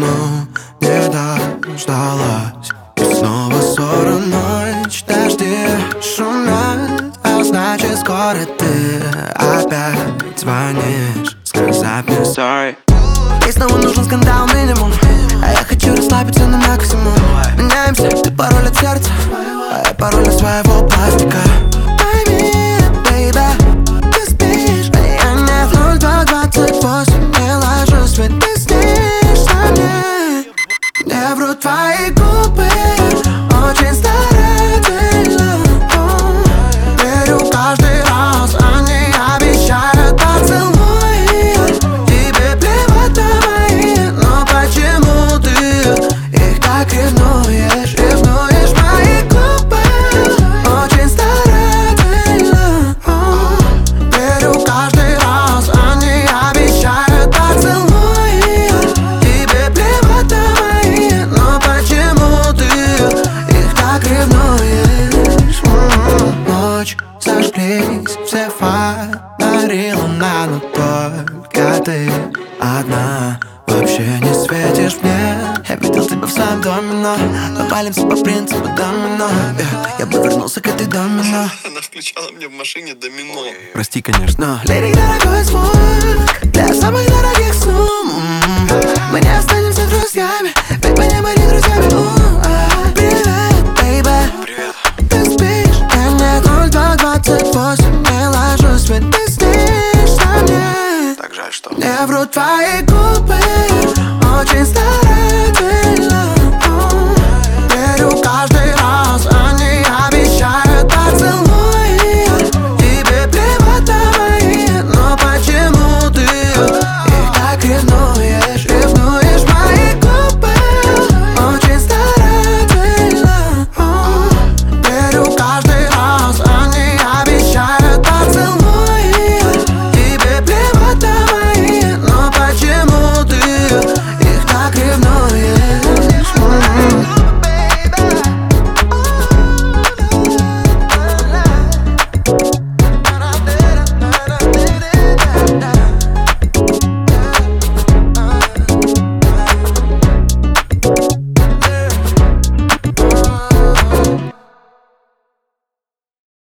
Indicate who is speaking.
Speaker 1: давно не дождалась. И снова ссора, ночь, дожди шумят, а значит скоро ты опять звонишь сказать мне sorry. И снова нужен скандал минимум, а я хочу расслабиться на максимум. Меняемся, ты пароль от сердца, а я пароль от своего пластика. Пойми, baby, ты спишь, а я нет. 02:28, не ложусь, ведь ты снишься мне. Не врут твои губы, очень старательно. Верю каждый раз, они обещают поцелуи. Тебе плевать на мои, но почему ты их так ревнуешь? Ревнуешь мои губы, очень старательно. Верю каждый раз, они обещают поцелуи. Тебе плевать на мои, но почему ты их так ревнуешь? Ночь, зажглись все фонари, луна, но только ты одна. Вообще не светишь мне. Я видел тебя в своем доме, но мы валимся по принципу домино. Я бы вернулся к этой домино.
Speaker 2: Она включала мне в машине домино.
Speaker 1: Прости, конечно. Лирик, дорогой звук для самых дорогих сумм. Мы не останемся вдвоем.